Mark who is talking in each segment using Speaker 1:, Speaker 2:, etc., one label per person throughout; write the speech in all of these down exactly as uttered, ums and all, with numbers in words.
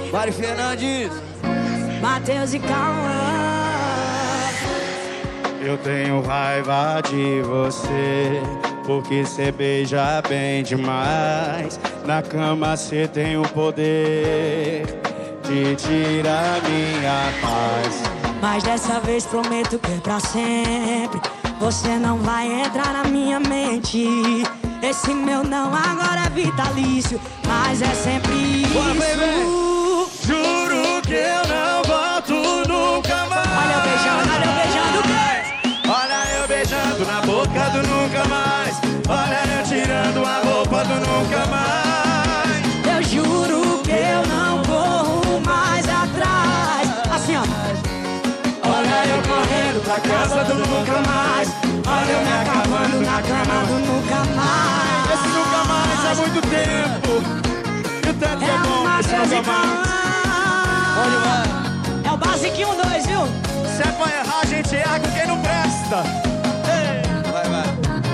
Speaker 1: Mari Fernandes,
Speaker 2: Matheus e Cauã.
Speaker 3: Eu tenho raiva de você, porque cê beija bem demais. Na cama cê tem o poder de tirar minha paz.
Speaker 2: Mas dessa vez prometo que é pra sempre. Você não vai entrar na minha mente. Esse meu não agora é vitalício, mas é sempre isso.
Speaker 1: Bora, baby.
Speaker 3: Juro que eu não volto nunca mais.
Speaker 2: Olha eu beijando, olha eu beijando o quê?
Speaker 3: Olha eu beijando na boca do nunca mais. Olha eu tirando a roupa do nunca mais.
Speaker 2: Eu juro que eu não corro mais atrás. Assim ó.
Speaker 3: Olha eu correndo pra casa do nunca mais. Olha eu me acabando na cama do nunca mais. Esse nunca mais há muito tempo. E o tanto que é bom esse nunca mais.
Speaker 1: pode mais.
Speaker 2: É o basiquinho dois, viu?
Speaker 3: Se é pra errar, a gente erra com quem não presta. Ei.
Speaker 1: Vai, vai.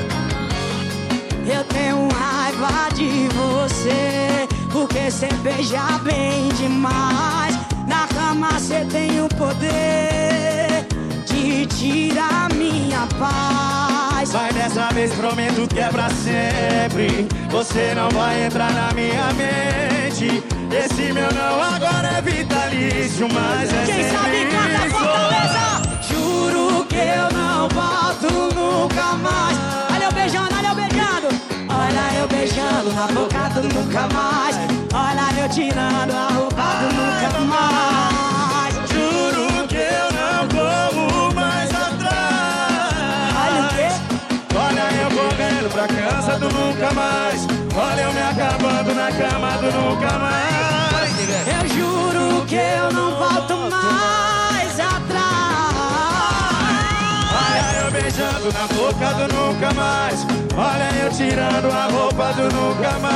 Speaker 2: Eu tenho raiva de você, porque cê beija bem demais. Na cama cê tem o poder de tirar minha paz.
Speaker 3: Mas dessa vez prometo que é pra sempre. Você não vai entrar na minha mente. Esse meu não agora é vitalício, mas é
Speaker 2: Quem
Speaker 3: sempre
Speaker 2: sabe canta
Speaker 3: isso.
Speaker 2: Fortaleza. Juro que eu não volto nunca mais. Olha eu beijando, olha eu beijando. Olha eu beijando na boca do nunca mais. Olha eu tirando a roupa do nunca mais.
Speaker 3: Juro que eu não corro mais atrás.
Speaker 2: Olha o quê?
Speaker 3: Olha eu correndo pra casa do nunca mais. Olha eu me acabando na cama do nunca mais.
Speaker 2: Eu juro que eu não volto mais atrás.
Speaker 3: Olha eu beijando na boca do nunca mais. Olha eu tirando a roupa do nunca mais.